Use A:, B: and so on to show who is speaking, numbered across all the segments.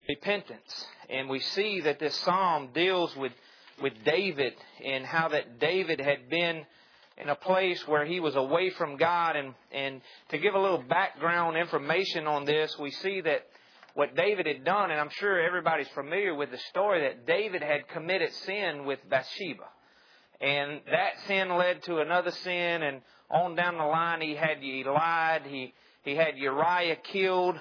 A: repentance. And we see that this psalm deals with David and how that David had been in a place where he was away from God. And to give a little background information on this, we see that what David had done, and I'm sure everybody's familiar with the story, that David had committed sin with Bathsheba. And that sin led to another sin, and on down the line he lied, he had Uriah killed.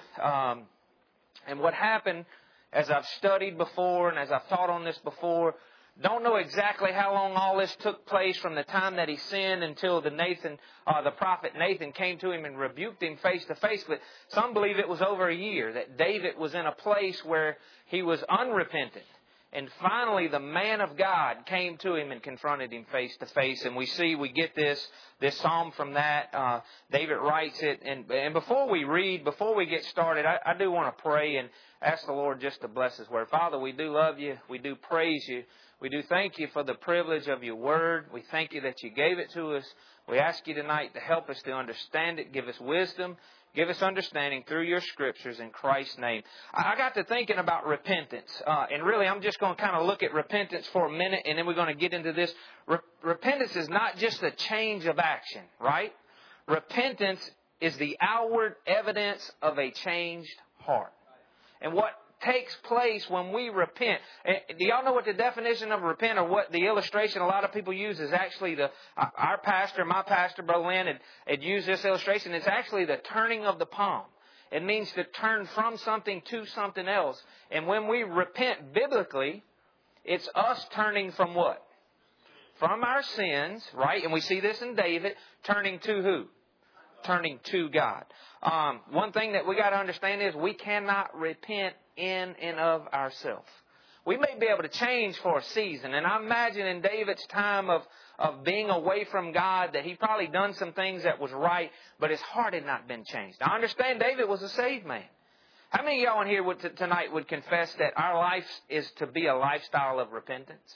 A: And what happened, as I've studied before and as I've taught on this before, don't know exactly how long all this took place from the time that he sinned until the prophet Nathan came to him and rebuked him face to face. But some believe it was over a year that David was in a place where he was unrepentant. And finally, the man of God came to him and confronted him face to face. And we get this psalm from that. David writes it. And before we get started, I do want to pray and ask the Lord just to bless His Word. Father, we do love You. We do praise You. We do thank You for the privilege of Your Word. We thank You that You gave it to us. We ask You tonight to help us to understand it. Give us wisdom. Give us understanding through Your Scriptures in Christ's name. I got to thinking about repentance. And really, I'm just going to kind of look at repentance for a minute, and then we're going to get into this. Repentance is not just a change of action, right? Repentance is the outward evidence of a changed heart. And what takes place when we repent. Do y'all know what the definition of repent, or what the illustration a lot of people use is actually my pastor, Brother Lynn, had used this illustration. It's actually the turning of the palm. It means to turn from something to something else. And when we repent biblically, it's us turning from what? From our sins, right? And we see this in David, turning to who? Turning to God. One thing that we got to understand is we cannot repent in and of ourselves. We may be able to change for a season. And I imagine in David's time of being away from God that he probably done some things that was right, but his heart had not been changed. Now, I understand David was a saved man. How many of y'all in here tonight would confess that our life is to be a lifestyle of repentance?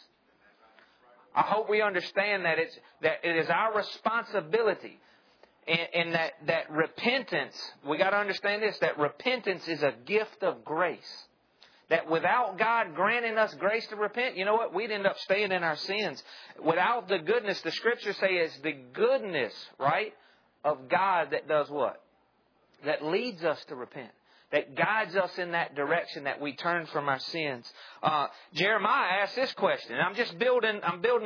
A: I hope we understand that it is our responsibility. And that repentance, we got to understand this, that repentance is a gift of grace. That without God granting us grace to repent, you know what? We'd end up staying in our sins. Without the goodness, the Scriptures say it's the goodness, right, of God that does what? That leads us to repent. That guides us in that direction, that we turn from our sins. Jeremiah asked this question. I'm building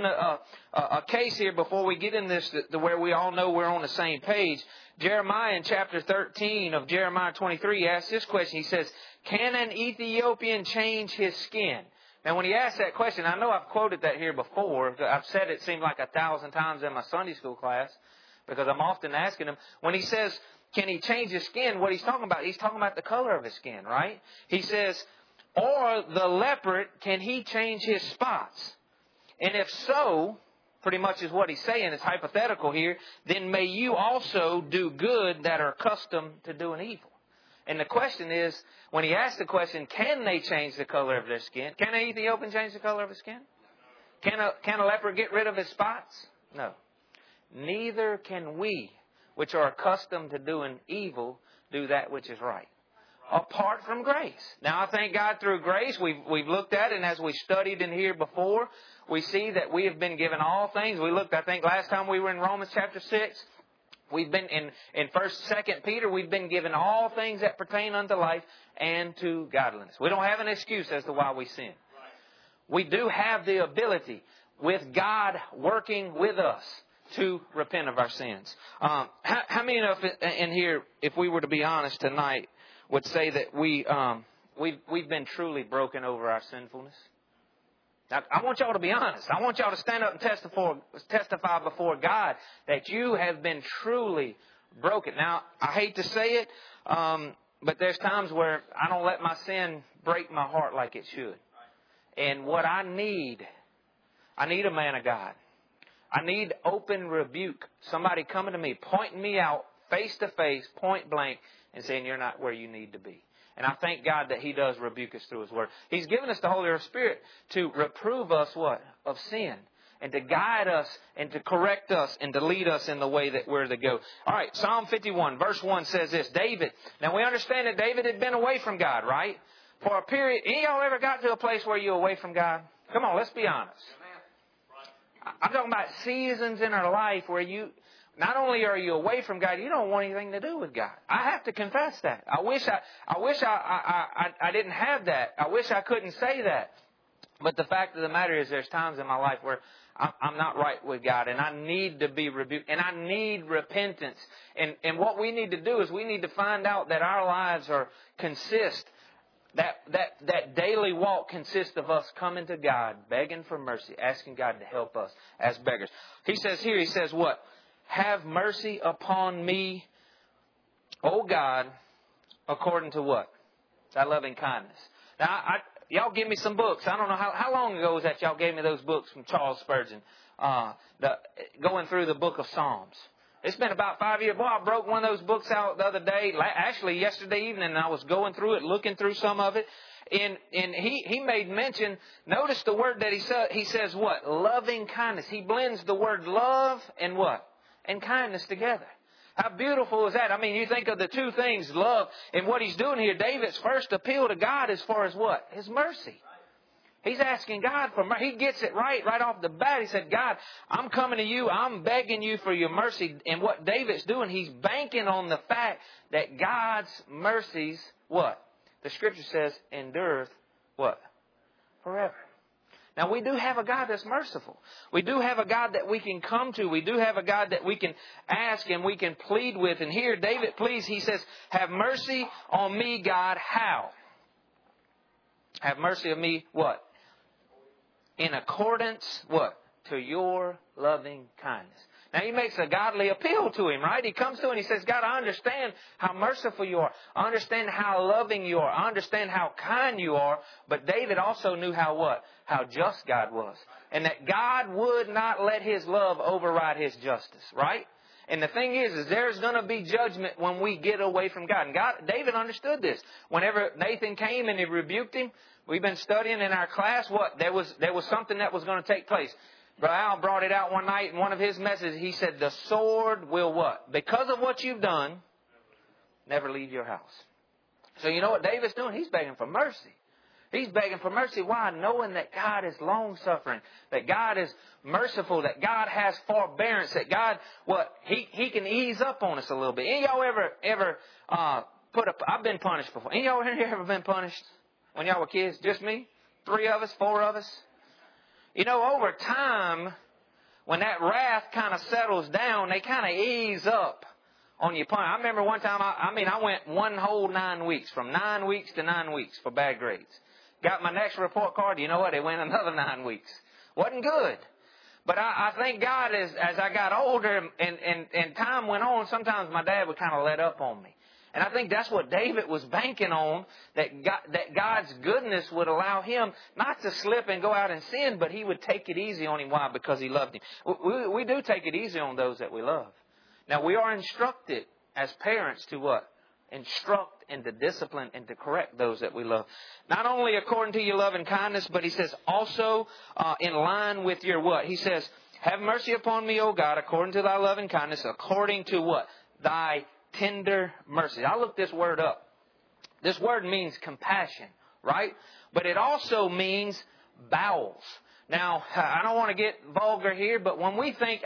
A: a case here before we get in this to where we all know we're on the same page. Jeremiah in chapter 13 of Jeremiah 23 asked this question. He says, "Can an Ethiopian change his skin?" Now, when he asked that question, I know I've quoted that here before. I've said it seemed like 1,000 times in my Sunday school class because I'm often asking him. When he says, can he change his skin? What he's talking about the color of his skin, right? He says, or the leopard, can he change his spots? And if so, pretty much is what he's saying, it's hypothetical here, then may you also do good that are accustomed to doing evil. And the question is, when he asks the question, can they change the color of their skin? Can an Ethiopian change the color of his skin? Can a leopard get rid of his spots? No. Neither can we, which are accustomed to doing evil, do that which is right. Apart from grace. Now, I thank God through grace. We've looked at it, and as we studied in here before, we see that we have been given all things. We looked, I think, last time we were in Romans chapter 6. We've been in 1st, 2nd Peter. We've been given all things that pertain unto life and to godliness. We don't have an excuse as to why we sin. We do have the ability, with God working with us, to repent of our sins. How many of in here, if we were to be honest tonight, would say that we've been truly broken over our sinfulness? Now, I want y'all to be honest. I want y'all to stand up and testify before God that you have been truly broken. Now, I hate to say it, but there's times where I don't let my sin break my heart like it should. And what I need a man of God. I need open rebuke. Somebody coming to me, pointing me out face to face, point blank, and saying you're not where you need to be. And I thank God that He does rebuke us through His Word. He's given us the Holy Spirit to reprove us what? Of sin. And to guide us and to correct us and to lead us in the way that we're to go. All right, Psalm 51 verse 1 says this. David. Now we understand that David had been away from God, right? For a period, any of y'all ever got to a place where you're away from God? Come on, let's be honest. I'm talking about seasons in our life where you, not only are you away from God, you don't want anything to do with God. I have to confess that. I wish I didn't have that. I wish I couldn't say that. But the fact of the matter is there's times in my life where I'm not right with God and I need to be rebuked and I need repentance. And what we need to do is we need to find out that our lives that daily walk consists of us coming to God, begging for mercy, asking God to help us as beggars. He says what? Have mercy upon me, O God, according to what? Thy loving kindness. Now, y'all give me some books. I don't know how long ago was that y'all gave me those books from Charles Spurgeon, going through the book of Psalms. It's been about 5 years. Boy, I broke one of those books out the other day. Actually, yesterday evening, and I was going through it, looking through some of it. And he made mention, notice the word that he says what? Loving kindness. He blends the word love and what? And kindness together. How beautiful is that? I mean, you think of the two things, love, and what he's doing here. David's first appeal to God as far as what? His mercy. He's asking God for mercy. He gets it right off the bat. He said, God, I'm coming to you. I'm begging you for your mercy. And what David's doing, he's banking on the fact that God's mercies, what? The Scripture says, endureth, what? Forever. Now, we do have a God that's merciful. We do have a God that we can come to. We do have a God that we can ask and we can plead with. And here, David pleads, he says, have mercy on me, God. How? Have mercy on me, what? In accordance, what? To your loving kindness. Now he makes a godly appeal to him, right? He comes to him and he says, God, I understand how merciful you are. I understand how loving you are. I understand how kind you are. But David also knew how what? How just God was. And that God would not let His love override His justice, right? And the thing is there's going to be judgment when we get away from God. And David understood this. Whenever Nathan came and he rebuked him, we've been studying in our class what? There was something that was going to take place. Brother Al brought it out one night in one of his messages. He said, the sword will what? Because of what you've done, never leave your house. So you know what David's doing? He's begging for mercy. He's begging for mercy. Why? Knowing that God is long-suffering, that God is merciful, that God has forbearance, that God, He can ease up on us a little bit. Any of y'all ever I've been punished before. Any of y'all here ever been punished when y'all were kids? Just me? 3 of us? 4 of us? You know, over time, when that wrath kind of settles down, they kind of ease up on your punishment. I remember one time, I went one whole 9 weeks, from 9 weeks to 9 weeks for bad grades. Got my next report card. You know what? It went another 9 weeks. Wasn't good. But I thank God as I got older and time went on, sometimes my dad would kind of let up on me. And I think that's what David was banking on, that God's goodness would allow him not to slip and go out and sin, but He would take it easy on him. Why? Because He loved him. We do take it easy on those that we love. Now, we are instructed as parents to what? Instruct and to discipline and to correct those that we love. Not only according to your love and kindness, but he says also in line with your what? He says, have mercy upon me, O God, according to thy love and kindness, according to what? Thy tender mercy. I looked this word up. This word means compassion, right? But it also means bowels. Now, I don't want to get vulgar here, but when we think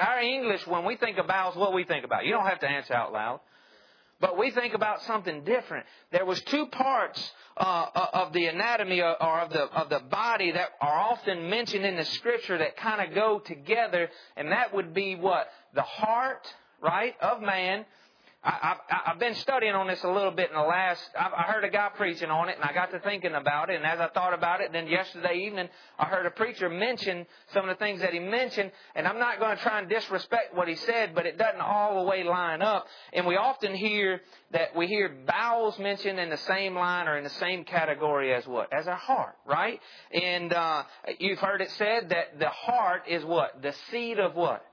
A: of bowels, what we think about? You don't have to answer out loud. But we think about something different. There was 2 parts of the anatomy or of the body that are often mentioned in the Scripture that kind of go together, and that would be what? The heart, right, of man. I've been studying on this a little bit in the last. I heard a guy preaching on it, and I got to thinking about it. And as I thought about it, then yesterday evening I heard a preacher mention some of the things that he mentioned. And I'm not going to try and disrespect what he said, but it doesn't all the way line up. And we often hear bowels mentioned in the same line or in the same category as what? As our heart, right? And you've heard it said that the heart is what? The seat of what?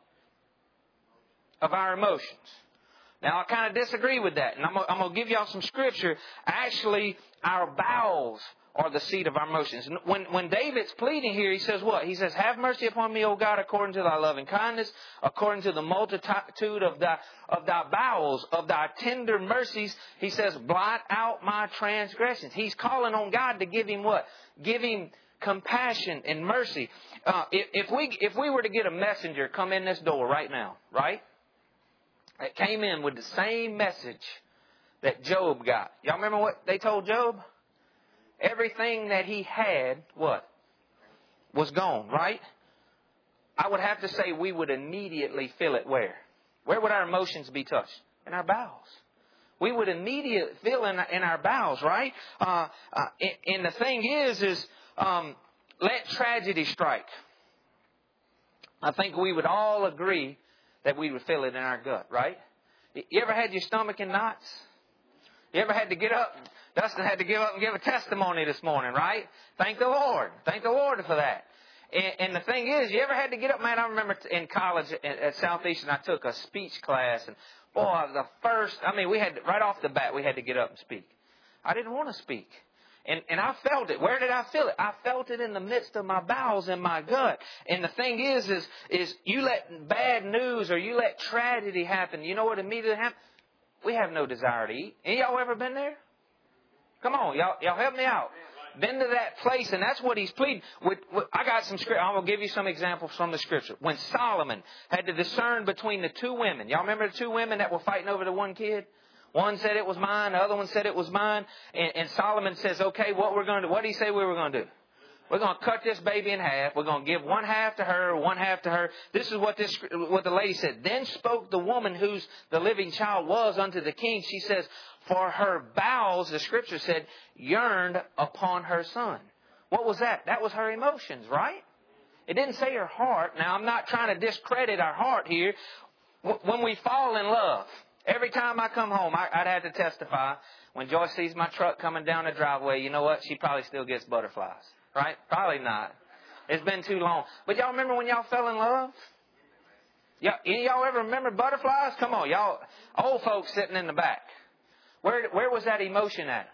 A: Of our emotions. Now, I kind of disagree with that, and I'm going to give y'all some scripture. Actually, our bowels are the seat of our emotions. When David's pleading here, he says what? He says, have mercy upon me, O God, according to thy loving kindness, according to the multitude of thy bowels, of thy tender mercies. He says, blot out my transgressions. He's calling on God to give him what? Give him compassion and mercy. If we were to get a messenger come in this door right now, right? That came in with the same message that Job got. Y'all remember what they told Job? Everything that he had, what? Was gone, right? I would have to say we would immediately feel it where? Where would our emotions be touched? In our bowels. We would immediately feel in our bowels, right? And the thing is let tragedy strike. I think we would all agree that we would feel it in our gut, right? You ever had your stomach in knots? You ever had to get up? Dustin had to get up and give a testimony this morning, right? Thank the Lord. Thank the Lord for that. And the thing is, you ever had to get up? Man, I remember in college at Southeastern, I took a speech class. And boy, we had, right off the bat, we had to get up and speak. I didn't want to speak. And I felt it. Where did I feel it? I felt it in the midst of my bowels and my gut. And the thing is you let bad news or you let tragedy happen. You know what immediately happens? We have no desire to eat. Any of y'all ever been there? Come on, y'all help me out. Been to that place, and that's what he's pleading. I got some scripture. I'm going to give you some examples from the scripture. When Solomon had to discern between the two women. Y'all remember the two women that were fighting over the one kid? One said it was mine, the other one said it was mine. And Solomon says, okay, what did he say we were going to do? We're going to cut this baby in half. We're going to give one half to her, one half to her. This is what the lady said. Then spoke the woman whose the living child was unto the king. She says, for her bowels, the scripture said, yearned upon her son. What was that? That was her emotions, right? It didn't say her heart. Now, I'm not trying to discredit our heart here. When we fall in love, every time I come home, I'd have to testify. When Joyce sees my truck coming down the driveway, you know what? She probably still gets butterflies. Right? Probably not. It's been too long. But y'all remember when y'all fell in love? Any of y'all ever remember butterflies? Come on, y'all old folks sitting in the back. Where was that emotion at?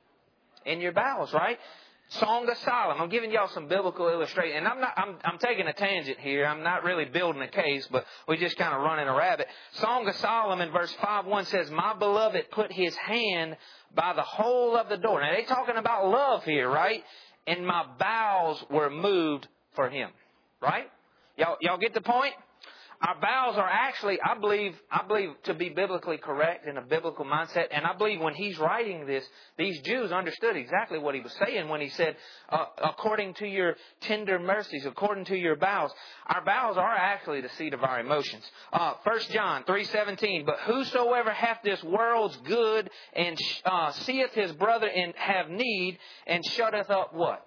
A: In your bowels, right? Song of Solomon. I'm giving y'all some biblical illustration. And I'm taking a tangent here. I'm not really building a case, but we're just kind of running a rabbit. Song of Solomon, verse 5:1 says, my beloved put his hand by the hole of the door. Now, they're talking about love here, right? And my bowels were moved for him. Right? Y'all get the point? Our bowels are actually, I believe to be biblically correct in a biblical mindset. And I believe when he's writing this, these Jews understood exactly what he was saying when he said, according to your tender mercies, according to your bowels. Our bowels are actually the seat of our emotions. 1 John 3:17, but whosoever hath this world's good and seeth his brother and have need and shutteth up what?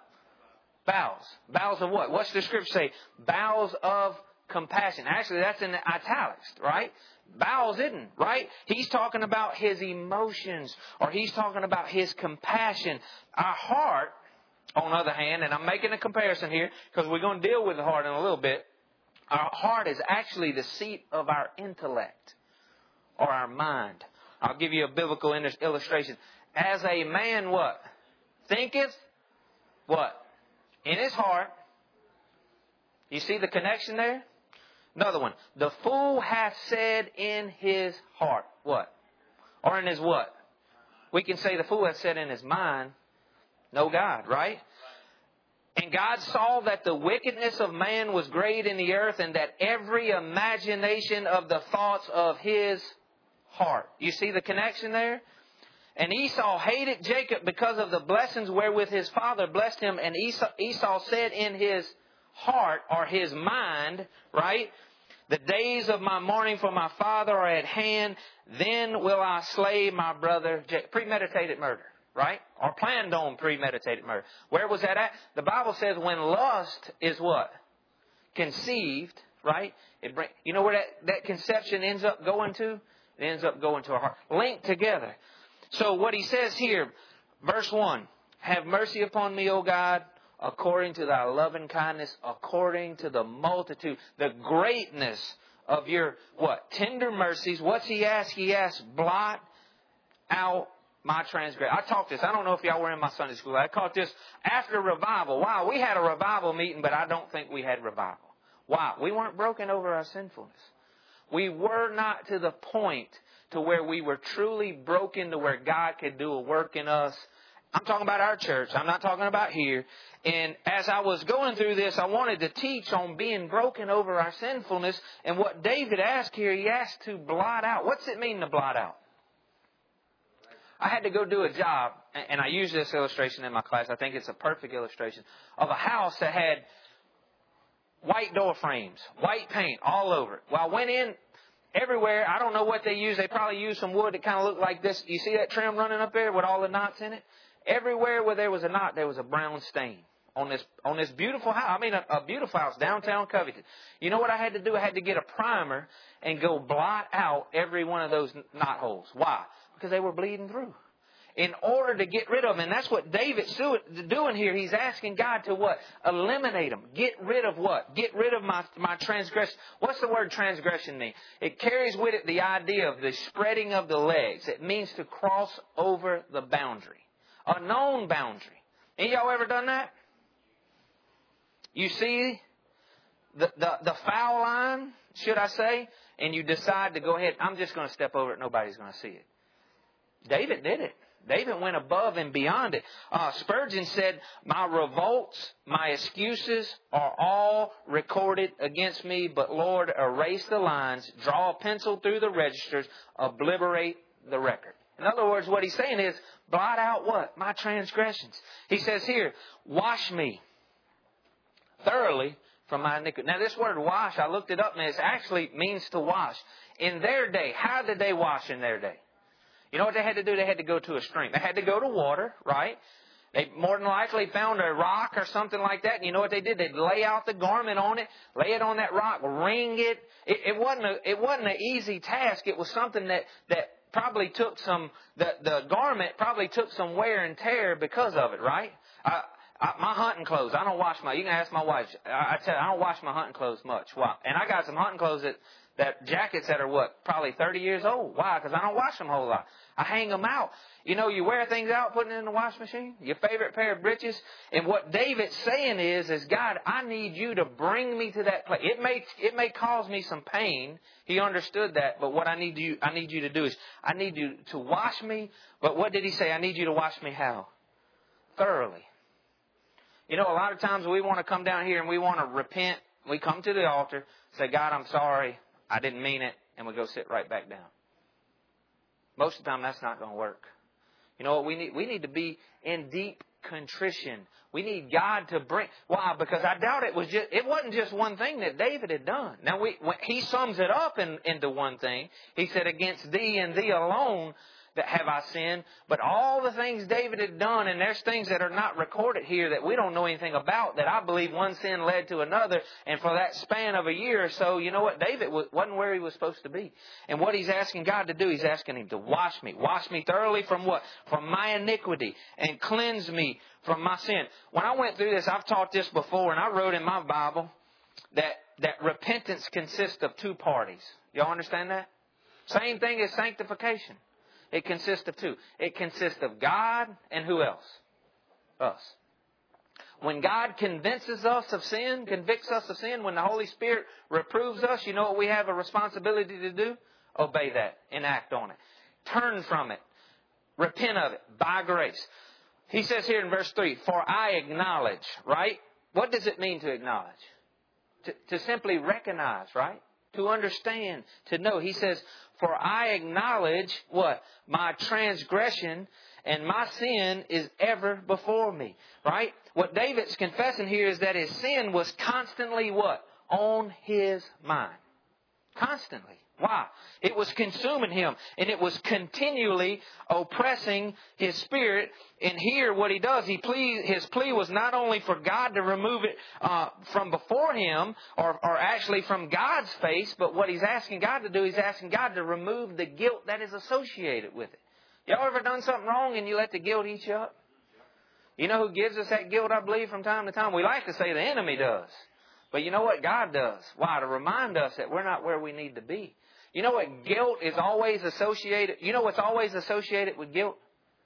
A: Bowels. Bowels of what? What's the scripture say? Bowels of compassion. Actually, that's in the italics, right? Bowels isn't, right? He's talking about his emotions, or he's talking about his compassion. Our heart, on the other hand, and I'm making a comparison here because we're going to deal with the heart in a little bit. Our heart is actually the seat of our intellect or our mind. I'll give you a biblical illustration. As a man, what? Thinketh, what? In his heart. You see the connection there? Another one. The fool hath said in his heart. What? Or in his what? We can say the fool hath said in his mind, no God, right? And God saw that the wickedness of man was great in the earth, and that every imagination of the thoughts of his heart. You see the connection there? And Esau hated Jacob because of the blessings wherewith his father blessed him. And Esau said in his heart, or his mind, right? The days of my mourning for my father are at hand. Then will I slay my brother. Premeditated murder, right? Or planned on premeditated murder. Where was that at? The Bible says when lust is what? Conceived, right? You know where that conception ends up going to? It ends up going to our heart. Linked together. So what he says here, verse 1, have mercy upon me, O God, according to thy loving kindness, according to the multitude, the greatness of your, what? Tender mercies. What's he ask? He asks, blot out my transgression. I taught this. I don't know if y'all were in my Sunday school. I taught this after revival. Wow, we had a revival meeting, but I don't think we had revival. Why? We weren't broken over our sinfulness. We were not to the point to where we were truly broken to where God could do a work in us. I'm talking about our church. I'm not talking about here. And as I was going through this, I wanted to teach on being broken over our sinfulness. And what David asked here, he asked to blot out. What's it mean to blot out? I had to go do a job, and I use this illustration in my class. I think it's a perfect illustration of a house that had white door frames, white paint all over it. Well, I went in everywhere. I don't know what they use. They probably used some wood that kind of looked like this. You see that trim running up there with all the knots in it? Everywhere where there was a knot, there was a brown stain on this beautiful house. I mean, a beautiful house, downtown Covington. You know what I had to do? I had to get a primer and go blot out every one of those knot holes. Why? Because they were bleeding through. In order to get rid of them. And that's what David's doing here. He's asking God to what? Eliminate them. Get rid of what? Get rid of my transgression. What's the word transgression mean? It carries with it the idea of the spreading of the legs. It means to cross over the boundary. A known boundary. Any of y'all ever done that? You see the foul line, should I say, and you decide to go ahead. I'm just going to step over it. Nobody's going to see it. David did it. David went above and beyond it. Spurgeon said, my revolts, my excuses are all recorded against me, but Lord, erase the lines, draw a pencil through the registers, obliterate the record. In other words, what he's saying is, blot out what? My transgressions. He says here, wash me thoroughly from my iniquity. Now this word wash, I looked it up and it actually means to wash. In their day, how did they wash in their day? You know what they had to do? They had to go to a stream. They had to go to water, right? They more than likely found a rock or something like that. And you know what they did? They'd lay out the garment on it, lay it on that rock, wring it. It wasn't an easy task. It was something that probably took the garment probably took some wear and tear because of it, right? My hunting clothes, you can ask my wife. I don't wash my hunting clothes much. Why? And I got some hunting clothes that jackets that are probably 30 years old. Why? Because I don't wash them a whole lot. I hang them out. You know, you wear things out, putting it in the wash machine. Your favorite pair of breeches. And what David's saying is God, I need you to bring me to that place. It may cause me some pain. He understood that. But what I need you to do is I need you to wash me. But what did he say? I need you to wash me how? Thoroughly. You know, a lot of times we want to come down here and we want to repent. We come to the altar, say, God, I'm sorry. I didn't mean it. And we go sit right back down. Most of the time, that's not going to work. You know what we need? We need to be in deep contrition. We need God to bring. Why? Because I doubt it wasn't just one thing that David had done. Now, he sums it up into one thing. He said, against thee and thee alone that have I sinned. But all the things David had done, and there's things that are not recorded here that we don't know anything about, that I believe one sin led to another. And for that span of a year or so, you know what? David wasn't where he was supposed to be. And what he's asking God to do, he's asking him to wash me. Wash me thoroughly from what? From my iniquity. And cleanse me from my sin. When I went through this, I've taught this before, and I wrote in my Bible that repentance consists of two parties. Y'all understand that? Same thing as sanctification. It consists of two. It consists of God and who else? Us. When God convinces us of sin, convicts us of sin, when the Holy Spirit reproves us, you know what we have a responsibility to do? Obey that and act on it. Turn from it. Repent of it by grace. He says here in verse 3, for I acknowledge, right? What does it mean to acknowledge? To simply recognize, right? To understand, to know. He says, for I acknowledge what? My transgression and my sin is ever before me. Right? What David's confessing here is that his sin was constantly what? On his mind. Constantly. Why? It was consuming him. And it was continually oppressing his spirit. And here what he does, his plea was not only for God to remove it from before him, or actually from God's face, but what he's asking God to do, he's asking God to remove the guilt that is associated with it. Y'all ever done something wrong and you let the guilt eat you up? You know who gives us that guilt, I believe, from time to time? We like to say the enemy does. But you know what? God does. Why? To remind us that we're not where we need to be. You know what guilt is always associated? You know what's always associated with guilt?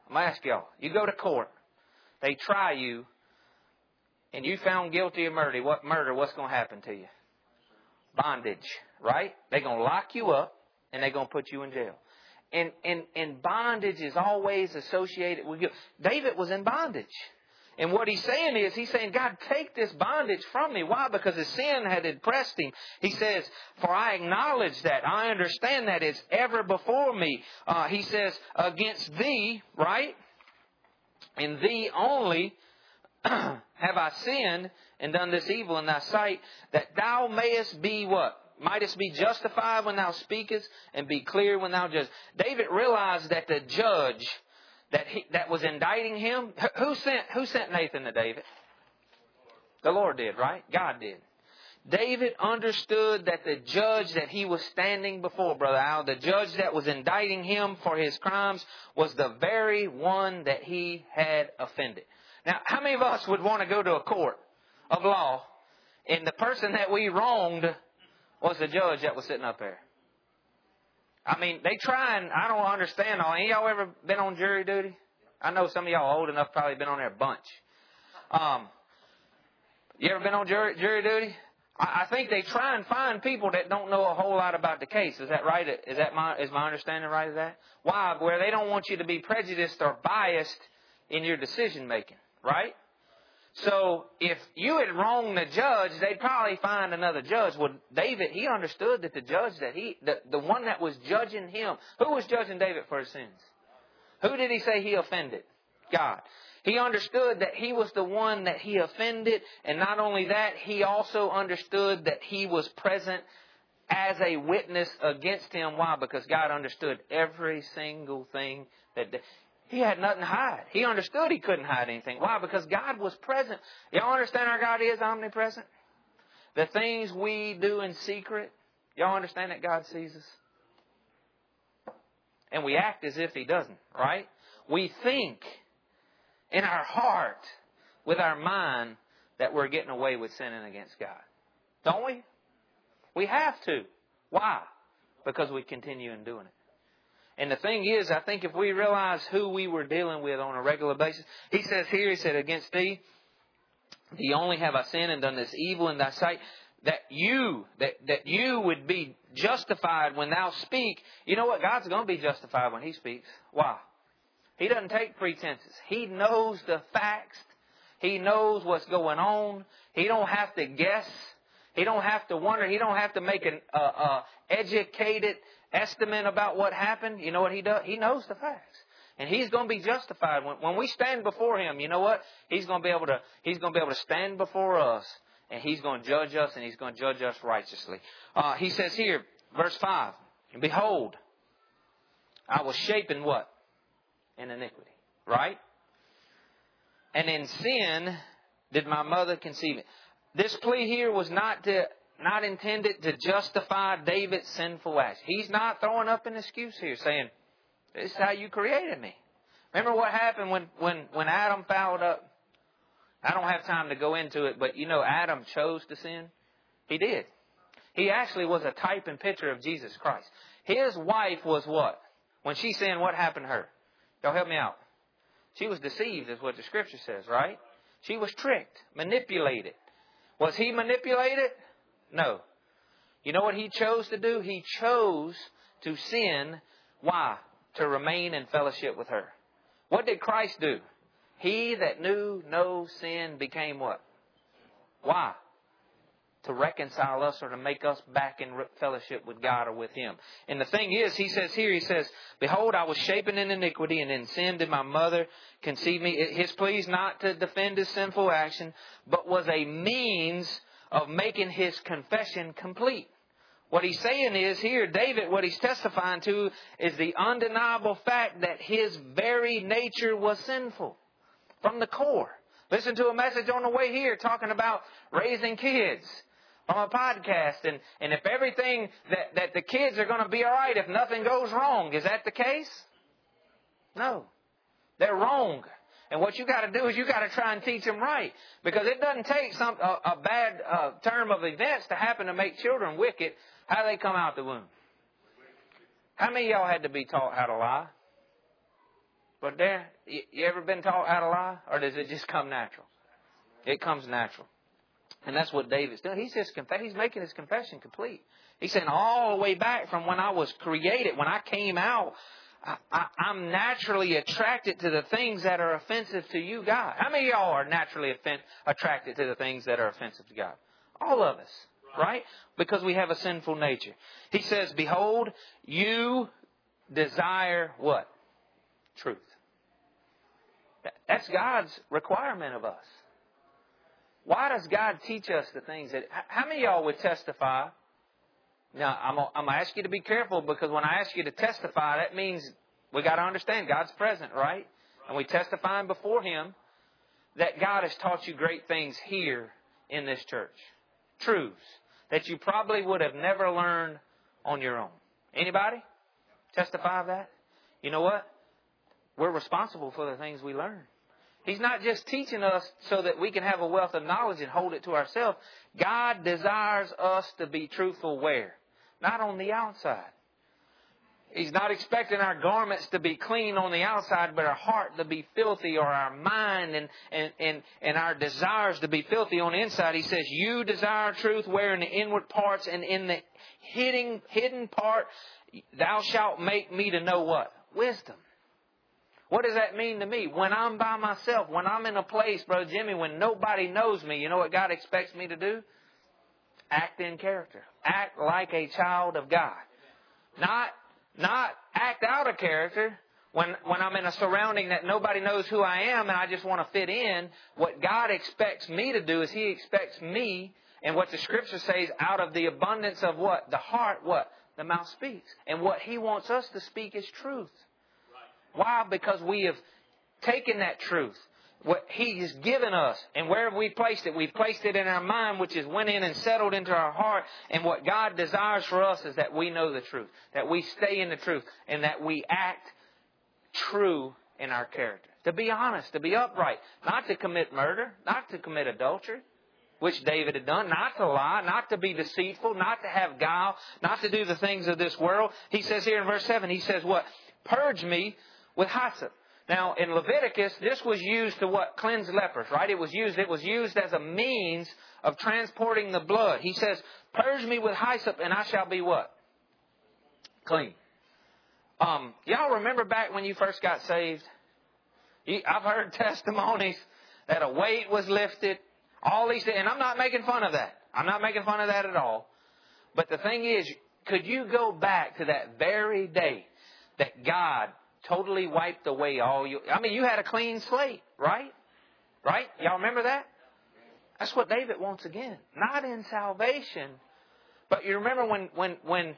A: I'm going to ask y'all. You go to court. They try you. And you found guilty of murder. What's going to happen to you? Bondage. Right? They're going to lock you up. And they're going to put you in jail. And bondage is always associated with guilt. David was in bondage. And what he's saying, God, take this bondage from me. Why? Because his sin had oppressed him. He says, for I acknowledge that. I understand that it's ever before me. He says, against thee, right? In thee only have I sinned and done this evil in thy sight, that thou mayest be what? Mightest be justified when thou speakest and be clear when thou judgest. David realized that the judge that was indicting him, who sent Nathan to David? The Lord did, right? God did. David understood that the judge that he was standing before, Brother Al, the judge that was indicting him for his crimes was the very one that he had offended. Now, how many of us would want to go to a court of law and the person that we wronged was the judge that was sitting up there? I mean, they try, and I don't understand all. Ain't y'all ever been on jury duty? I know some of y'all old enough probably been on there a bunch. You ever been on jury duty? I think they try and find people that don't know a whole lot about the case. Is that right? Is my understanding right of that? Why? Where they don't want you to be prejudiced or biased in your decision making, right? So if you had wronged the judge, they'd probably find another judge. Well, David, he understood that the judge the one that was judging him, who was judging David for his sins? Who did he say he offended? God. He understood that he was the one that he offended. And not only that, he also understood that he was present as a witness against him. Why? Because God understood every single thing that he had nothing to hide. He understood he couldn't hide anything. Why? Because God was present. Y'all understand our God is omnipresent? The things we do in secret, y'all understand that God sees us? And we act as if He doesn't, right? We think in our heart, with our mind, that we're getting away with sinning against God. Don't we? We have to. Why? Because we continue in doing it. And the thing is, I think if we realize who we were dealing with on a regular basis, he says here, he said, against thee only have I sinned and done this evil in thy sight, that you would be justified when thou speak. You know what? God's going to be justified when He speaks. Why? He doesn't take pretenses. He knows the facts. He knows what's going on. He don't have to guess. He don't have to wonder. He don't have to make an educated estimate about what happened. You know what He does? He knows the facts. And He's going to be justified. When we stand before Him, you know what? He's going to be able to stand before us. And He's going to judge us, and He's going to judge us righteously. He says here, verse 5, behold, I was shapen what? In iniquity. Right? And in sin did my mother conceive it. This plea here was not intended to justify David's sinful acts. He's not throwing up an excuse here saying, this is how you created me. Remember what happened when Adam fouled up? I don't have time to go into it, but you know Adam chose to sin. He did. He actually was a type and picture of Jesus Christ. His wife was what? When she sinned, what happened to her? Y'all help me out. She was deceived, is what the Scripture says, right? She was tricked, manipulated. Was he manipulated? No. You know what he chose to do? He chose to sin. Why? To remain in fellowship with her. What did Christ do? He that knew no sin became what? Why? To reconcile us or to make us back in fellowship with God or with Him. And the thing is, he says, behold, I was shapen in iniquity, and in sin did my mother conceive me. His plea is not to defend his sinful action, but was a means of making his confession complete. What he's saying is here, David, what he's testifying to is the undeniable fact that his very nature was sinful from the core. Listen to a message on the way here talking about raising kids on a podcast. And if everything that the kids are going to be all right if nothing goes wrong. Is that the case? No. They're wrong. And what you got to do is you got to try and teach them right. Because it doesn't take a bad term of events to happen to make children wicked. How do they come out the womb? How many of y'all had to be taught how to lie? But You ever been taught how to lie? Or does it just come natural? It comes natural. And that's what David's doing. He's making his confession complete. He's saying all the way back from when I was created, when I came out, I'm naturally attracted to the things that are offensive to you, God. How many of y'all are naturally attracted to the things that are offensive to God? All of us, right? Because we have a sinful nature. He says, behold, you desire what? Truth. That's God's requirement of us. Why does God teach us the things that... How many of y'all would testify? Now, I'm going to ask you to be careful, because when I ask you to testify, that means we got to understand God's present, right? And we testifying before Him that God has taught you great things here in this church. Truths that you probably would have never learned on your own. Anybody testify of that? You know what? We're responsible for the things we learn. He's not just teaching us so that we can have a wealth of knowledge and hold it to ourselves. God desires us to be truthful where? Not on the outside. He's not expecting our garments to be clean on the outside, but our heart to be filthy, or our mind and our desires to be filthy on the inside. He says, you desire truth where? In the inward parts, and in the hidden part, thou shalt make me to know what? Wisdom. What does that mean to me? When I'm by myself, when I'm in a place, Brother Jimmy, when nobody knows me, you know what God expects me to do? Act in character. Act like a child of God. Not act out of character when I'm in a surrounding that nobody knows who I am and I just want to fit in. What God expects me to do is He expects me, and what the Scripture says, out of the abundance of what? The heart, what? The mouth speaks. And what He wants us to speak is truth. Why? Because we have taken that truth, what He has given us, and where have we placed it? We've placed it in our mind, which has went in and settled into our heart. And what God desires for us is that we know the truth, that we stay in the truth, and that we act true in our character. To be honest, to be upright, not to commit murder, not to commit adultery, which David had done, not to lie, not to be deceitful, not to have guile, not to do the things of this world. He says here in verse 7, he says what? Purge me with hyssop. Now, in Leviticus, this was used to what? Cleanse lepers, right? It was used as a means of transporting the blood. He says, purge me with hyssop and I shall be what? Clean. Y'all remember back when you first got saved? I've heard testimonies that a weight was lifted. All these things. And I'm not making fun of that. I'm not making fun of that at all. But the thing is, could you go back to that very day that God totally wiped away all you... I mean, you had a clean slate, right? Right? Y'all remember that? That's what David wants again. Not in salvation. But you remember when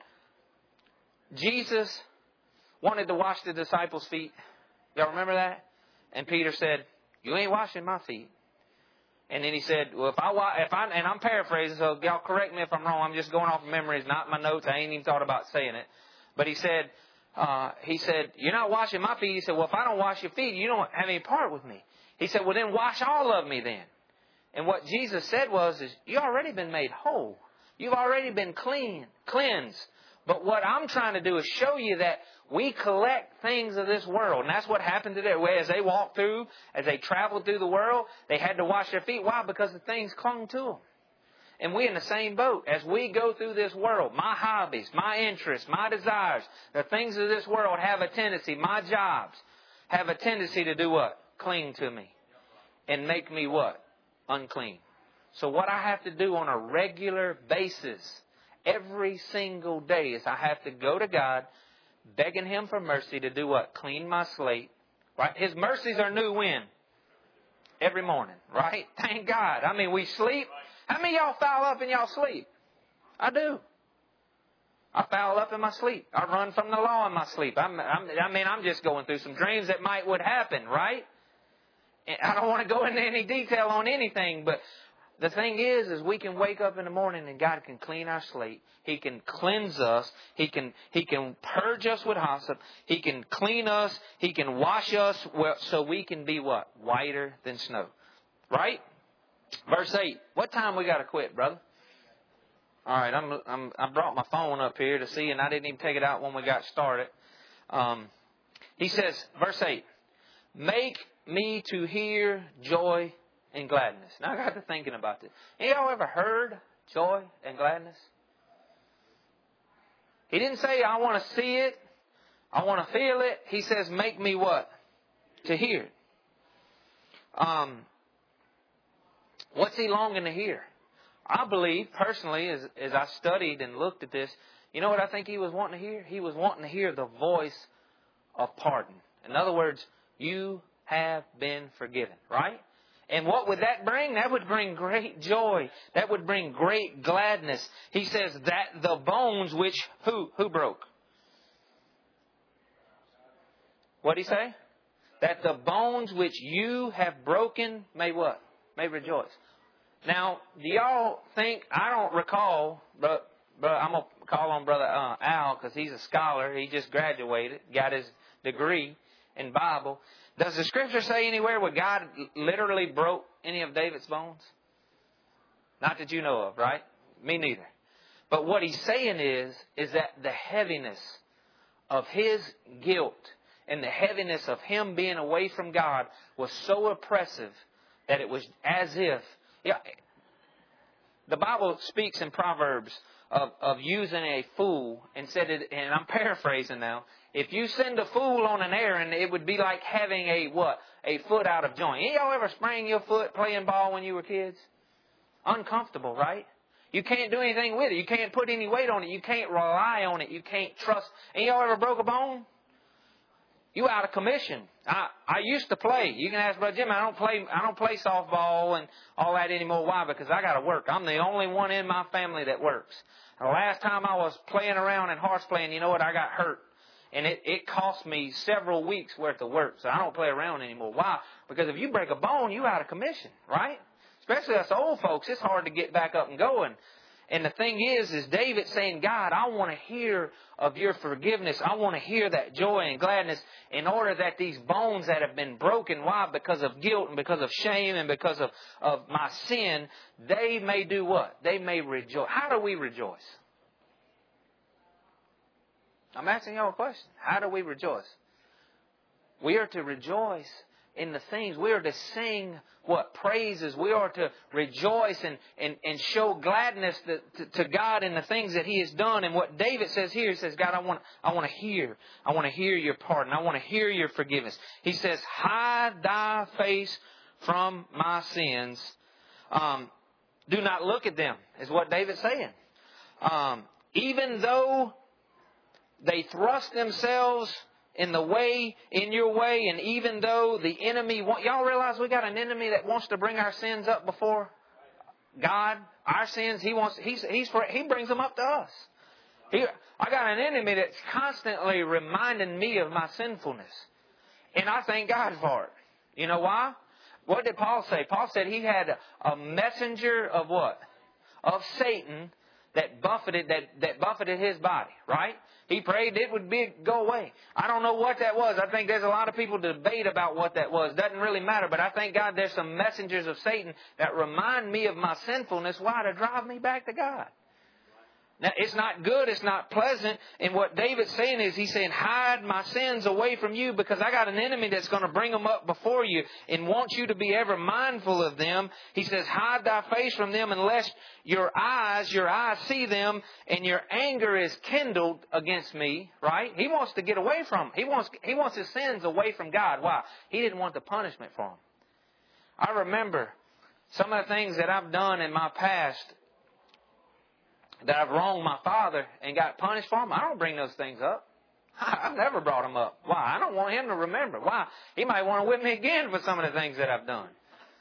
A: Jesus wanted to wash the disciples' feet? Y'all remember that? And Peter said, you ain't washing my feet. And then he said, well, if I, and I'm paraphrasing, so y'all correct me if I'm wrong. I'm just going off of memory. It's not my notes. I ain't even thought about saying it. But he said, you're not washing my feet. He said, well, if I don't wash your feet, you don't have any part with me. He said, well, then wash all of me then. And what Jesus said was, you already been made whole. You've already been cleansed. But what I'm trying to do is show you that we collect things of this world. And that's what happened to them. As they walked through, as they traveled through the world, they had to wash their feet. Why? Because the things clung to them. And we're in the same boat. As we go through this world, my hobbies, my interests, my desires, the things of this world have a tendency, my jobs have a tendency to do what? Cling to me. And make me what? Unclean. So what I have to do on a regular basis, every single day, is I have to go to God, begging Him for mercy to do what? Clean my slate. Right? His mercies are new when? Every morning. Right? Thank God. I mean, we sleep. How many of y'all foul up in y'all sleep? I do. I foul up in my sleep. I run from the law in my sleep. I'm just going through some dreams that would happen, right? And I don't want to go into any detail on anything, but the thing is we can wake up in the morning and God can clean our slate. He can cleanse us. He can purge us with hyssop. He can clean us. He can wash us so we can be what? Whiter than snow. Right? Verse 8. What time we got to quit, brother? All right, I brought my phone up here to see, and I didn't even take it out when we got started. He says, verse 8, make me to hear joy and gladness. Now I got to thinking about this. Any of y'all ever heard joy and gladness? He didn't say, I want to see it. I want to feel it. He says, make me what? To hear it. What's he longing to hear? I believe, personally, as I studied and looked at this, you know what I think he was wanting to hear? He was wanting to hear the voice of pardon. In other words, you have been forgiven, right? And what would that bring? That would bring great joy. That would bring great gladness. He says that the bones which, who broke? What did he say? That the bones which you have broken may what? May rejoice. Now, do y'all think, I don't recall, but I'm going to call on Brother Al because he's a scholar. He just graduated, got his degree in Bible. Does the Scripture say anywhere where God literally broke any of David's bones? Not that you know of, right? Me neither. But what he's saying is that the heaviness of his guilt and the heaviness of him being away from God was so oppressive that it was as if... the Bible speaks in Proverbs of using a fool and said it, and I'm paraphrasing now. If you send a fool on an errand, it would be like having a what? A foot out of joint. Any of y'all ever sprain your foot playing ball when you were kids? Uncomfortable, right? You can't do anything with it. You can't put any weight on it. You can't rely on it. You can't trust. Any of y'all ever broke a bone? You out of commission. I used to play. You can ask Brother Jim. I don't play softball and all that anymore. Why? Because I got to work. I'm the only one in my family that works. The last time I was playing around in horse playing, you know what? I got hurt. And it cost me several weeks worth of work. So I don't play around anymore. Why? Because if you break a bone, you out of commission, right? Especially us old folks, it's hard to get back up and going. And the thing is David saying, God, I want to hear of your forgiveness. I want to hear that joy and gladness in order that these bones that have been broken, why? Because of guilt and because of shame and because of my sin, they may do what? They may rejoice. How do we rejoice? I'm asking y'all a question. How do we rejoice? We are to rejoice in the things. We are to sing what? Praises. We are to rejoice and show gladness to God in the things that He has done. And what David says here, he says, God, I want to hear. I want to hear your pardon. I want to hear your forgiveness. He says, hide thy face from my sins. Do not look at them, is what David's saying. Even though they thrust themselves in your way, and even though the enemy, y'all realize we got an enemy that wants to bring our sins up before God, our sins, he brings them up to us. I got an enemy that's constantly reminding me of my sinfulness. And I thank God for it. You know why? What did Paul say? Paul said he had a messenger of what? Of Satan that buffeted his body, right? He prayed it would go away. I don't know what that was. I think there's a lot of people debate about what that was. Doesn't really matter. But I thank God there's some messengers of Satan that remind me of my sinfulness. Why? To drive me back to God. Now, it's not good. It's not pleasant. And what David's saying is he's saying, hide my sins away from you because I got an enemy that's going to bring them up before you and wants you to be ever mindful of them. He says, hide thy face from them unless your eyes see them and your anger is kindled against me, right? He wants to get away from them. He wants his sins away from God. Why? He didn't want the punishment for them. I remember some of the things that I've done in my past that I've wronged my father and got punished for them. I don't bring those things up. I've never brought them up. Why? I don't want him to remember. Why? He might want to whip me again for some of the things that I've done.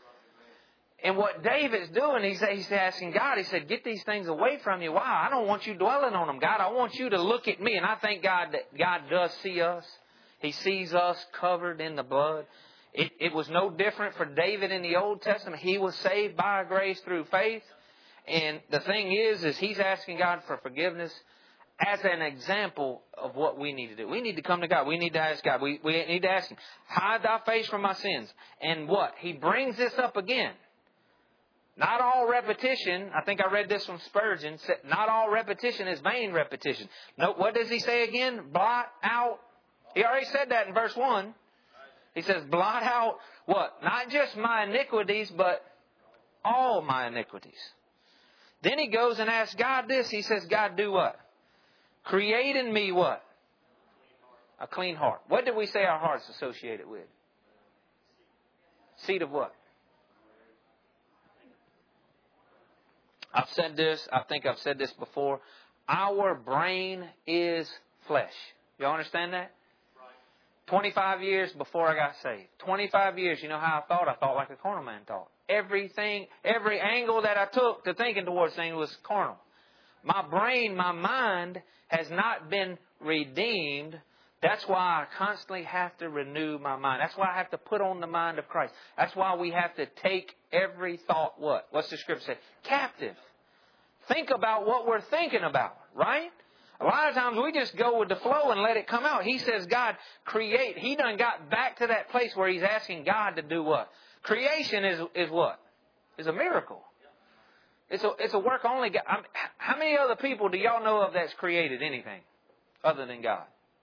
A: And what David's doing, he's asking God, he said, get these things away from you. Why? I don't want you dwelling on them, God. I want you to look at me. And I thank God that God does see us. He sees us covered in the blood. It was no different for David in the Old Testament. He was saved by grace through faith. And the thing is he's asking God for forgiveness as an example of what we need to do. We need to come to God. We need to ask God. We need to ask Him, hide thy face from my sins. And what? He brings this up again. Not all repetition, I think I read this from Spurgeon, not all repetition is vain repetition. No, what does he say again? Blot out. He already said that in verse 1. He says, blot out what? Not just my iniquities, but all my iniquities. Then he goes and asks God this. He says, God, do what? Create in me what? A clean heart. What did we say our heart's associated with? Seed of what? I've said this. I think I've said this before. Our brain is flesh. Y'all understand that? 25 years before I got saved. 25 years, you know how I thought? I thought like a carnal man thought. Everything, every angle that I took to thinking towards things was carnal. My brain, my mind has not been redeemed. That's why I constantly have to renew my mind. That's why I have to put on the mind of Christ. That's why we have to take every thought, what? What's the scripture say? Captive. Think about what we're thinking about, right? A lot of times we just go with the flow and let it come out. He says, God, create. He done got back to that place where he's asking God to do what? Creation is what? Is a miracle. It's a work only God. How many other people do y'all know of that's created anything other than God?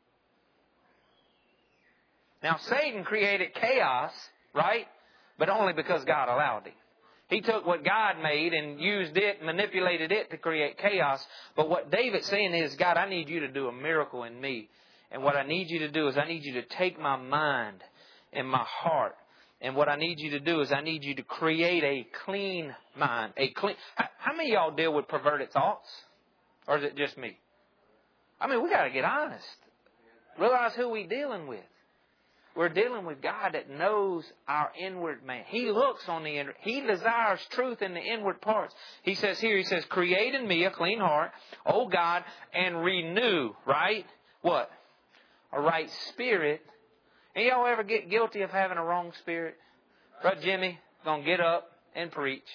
A: Now, Satan created chaos, right? But only because God allowed it. He took what God made and used it, manipulated it to create chaos. But what David's saying is, God, I need you to do a miracle in me. And what I need you to do is I need you to take my mind and my heart. And what I need you to do is I need you to create a clean mind. How many of y'all deal with perverted thoughts? Or is it just me? I mean, we got to get honest. Realize who we're dealing with. We're dealing with God that knows our inward man. He looks on the inward. He desires truth in the inward parts. He says here, he says, create in me a clean heart, O God, and renew, right? What? A right spirit. And y'all ever get guilty of having a wrong spirit? Brother Jimmy going to get up and preach.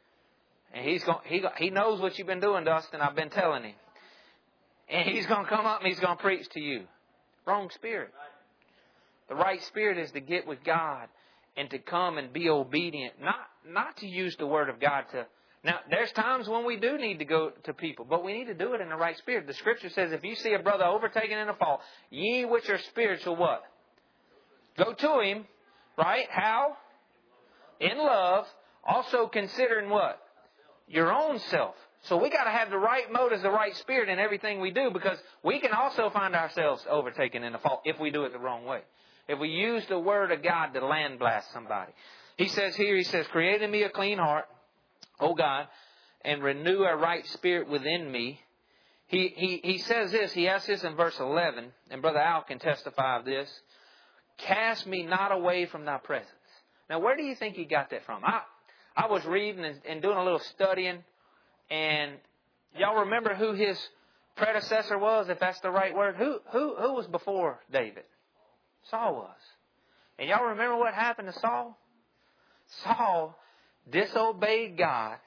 A: And he knows what you've been doing, Dustin. I've been telling him. And he's going to come up and he's going to preach to you. Wrong spirit. The right spirit is to get with God and to come and be obedient. Not to use the Word of God to... Now, there's times when we do need to go to people, but we need to do it in the right spirit. The Scripture says, if you see a brother overtaken in a fault, ye which are spiritual, what? Go to him, right? How? In love, also considering what? Your own self. So we got to have the right motives, the right spirit in everything we do, because we can also find ourselves overtaken in a fault if we do it the wrong way. If we use the Word of God to land blast somebody. He says here, create in me a clean heart, O God, and renew a right spirit within me. He says this, he asks this in verse 11, and Brother Al can testify of this. Cast me not away from thy presence. Now, where do you think he got that from? I was reading and doing a little studying, and y'all remember who his predecessor was, if that's the right word? Who was before David? Saul was. And y'all remember what happened to Saul? Saul disobeyed God.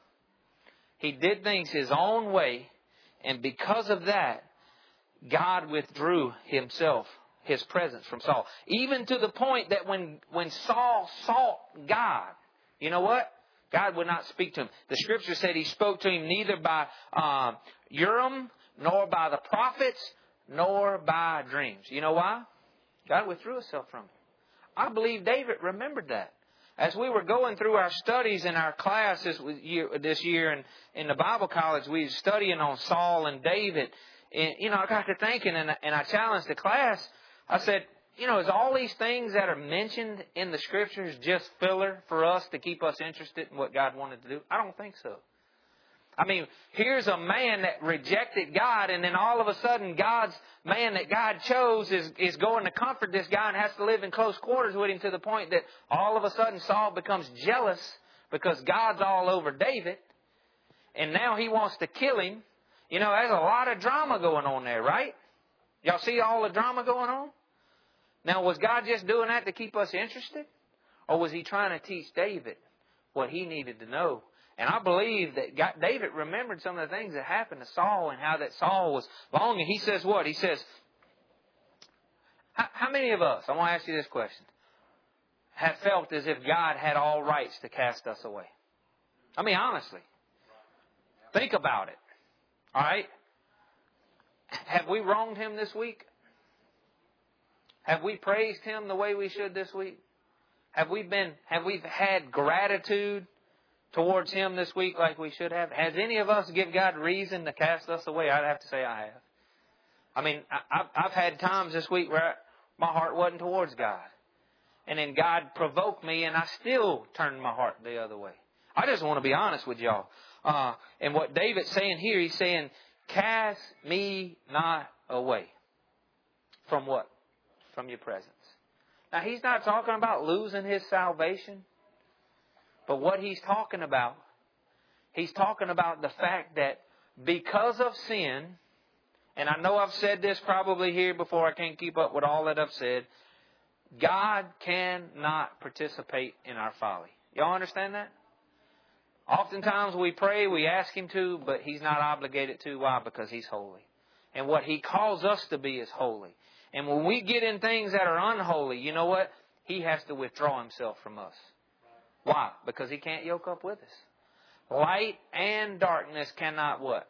A: He did things his own way. And because of that, God withdrew himself, his presence from Saul. Even to the point that when Saul sought God, you know what? God would not speak to him. The Scripture said he spoke to him neither by Urim, nor by the prophets, nor by dreams. You know why? God withdrew himself from him. I believe David remembered that. As we were going through our studies in our classes this year and in the Bible college, we were studying on Saul and David. And, I got to thinking and I challenged the class. I said, is all these things that are mentioned in the Scriptures just filler for us to keep us interested in what God wanted to do? I don't think so. I mean, here's a man that rejected God, and then all of a sudden God's man that God chose is going to comfort this guy and has to live in close quarters with him to the point that all of a sudden Saul becomes jealous because God's all over David, and now he wants to kill him. There's a lot of drama going on there, right? Y'all see all the drama going on? Now, was God just doing that to keep us interested? Or was he trying to teach David what he needed to know? And I believe that David remembered some of the things that happened to Saul and how that Saul was longing. He says what? He says, how many of us, I want to ask you this question, have felt as if God had all rights to cast us away? I mean, honestly. Think about it. All right? Have we wronged him this week? Have we praised Him the way we should this week? Have we had gratitude towards Him this week like we should have? Has any of us give God reason to cast us away? I'd have to say I have. I mean, I've had times this week where my heart wasn't towards God. And then God provoked me and I still turned my heart the other way. I just want to be honest with y'all. And what David's saying here, he's saying, cast me not away. From what? From your presence. Now, he's not talking about losing his salvation. But what he's talking about the fact that because of sin, and I know I've said this probably here before, I can't keep up with all that I've said, God cannot participate in our folly. Y'all understand that? Oftentimes we pray, we ask Him to, but He's not obligated to. Why? Because He's holy. And what He calls us to be is holy. And when we get in things that are unholy, you know what? He has to withdraw Himself from us. Why? Because He can't yoke up with us. Light and darkness cannot what?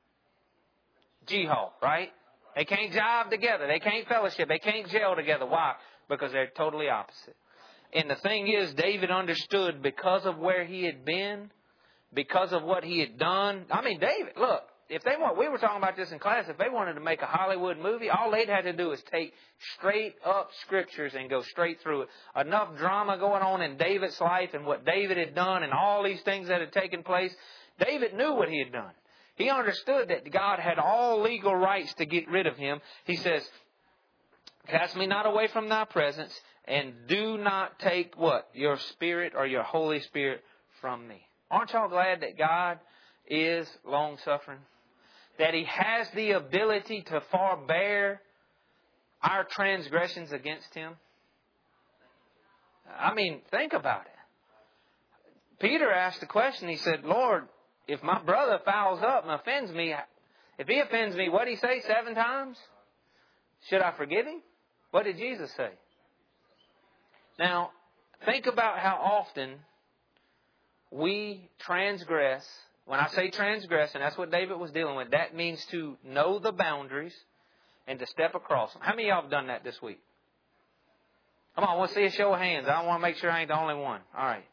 A: Jihad, right? They can't jive together. They can't fellowship. They can't gel together. Why? Because they're totally opposite. And the thing is, David understood because of where he had been, because of what he had done. I mean, David, look, if they want, we were talking about this in class, if they wanted to make a Hollywood movie, all they'd have to do is take straight up scriptures and go straight through it. Enough drama going on in David's life and what David had done and all these things that had taken place. David knew what he had done. He understood that God had all legal rights to get rid of him. He says, cast me not away from thy presence, and do not take what? Your Spirit or your Holy Spirit from me. Aren't y'all glad that God is long-suffering? That He has the ability to forbear our transgressions against Him? I mean, think about it. Peter asked the question, he said, Lord, if my brother fouls up and offends me, if he offends me, what did he say, 7 times? Should I forgive him? What did Jesus say? Now, think about how often we transgress. When I say transgress, and that's what David was dealing with, that means to know the boundaries and to step across them. How many of y'all have done that this week? Come on, I want to see a show of hands. I want to make sure I ain't the only one. All right.